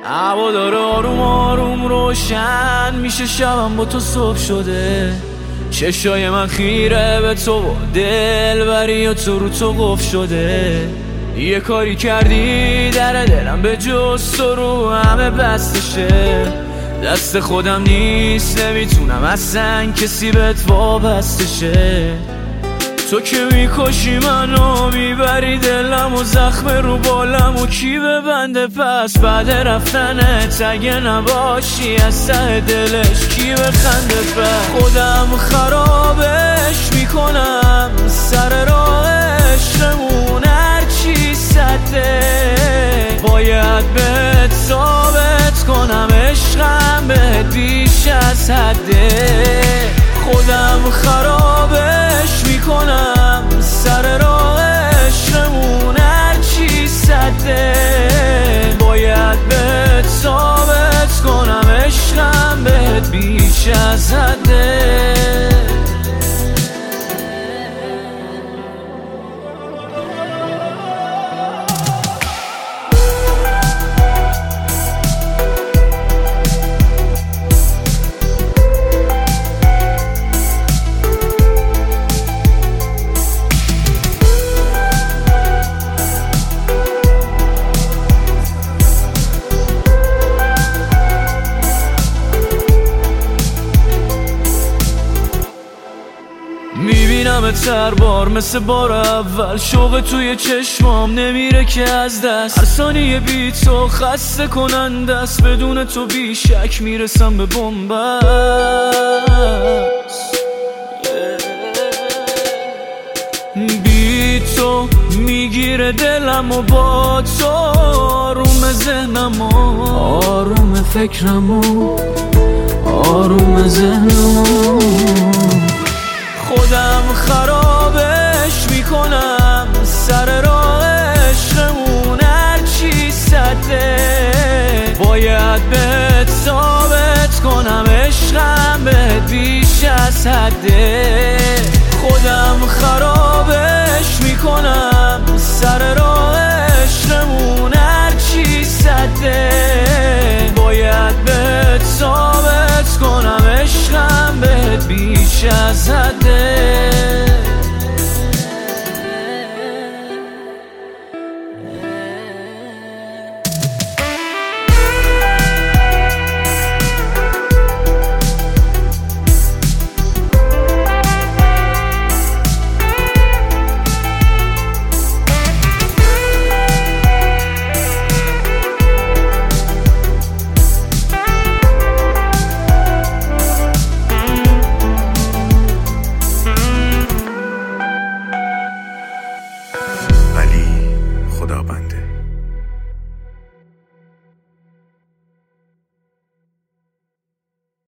هوا داره آروم آروم روشن میشه، شبم با تو صبح شده. چشای من خیره به تو و دلبری و تو رو تو قفل شده. یه کاری کردی در دلم به جز تو رو همه بستشه. دست خودم نیست، نمیتونم اصلا کسی بهت وابسته شه. تو که میکشی منو، میبری دلم و زخم رو بالم و کی ببنده پس بعد رفتنت؟ اگه نباشی از ته دلش کی بخنده پس؟ خودم خرابش میکنم سر راهشمون، هرچی سده باید بهت ثابت کنم عشقم بهت بیش از حده. خودم خرابش میکنم سر راهشمون، هرچی سده باید بهت ثابت کنم عشقم بهت بیش از حده. میبینم هر بار مثل بار اول، شوق توی چشمام نمیره که از دست. هر ثانیه بی تو خسته کننده است، بدون تو بیشک میرسم به بنبست. بی تو میگیره دلم و با تو آروم ذهنم و آروم فکرم و آروم ذهنم. خودم خرابش میکنم سر راهشمون، هرچی سده باید بهت ثابت کنم عشقم بهت بیش از حده. خودم خرابش میکنم سر راهشممون، هرچی سده باید بهت ثابت کنم عشقم بهت بیش از حده.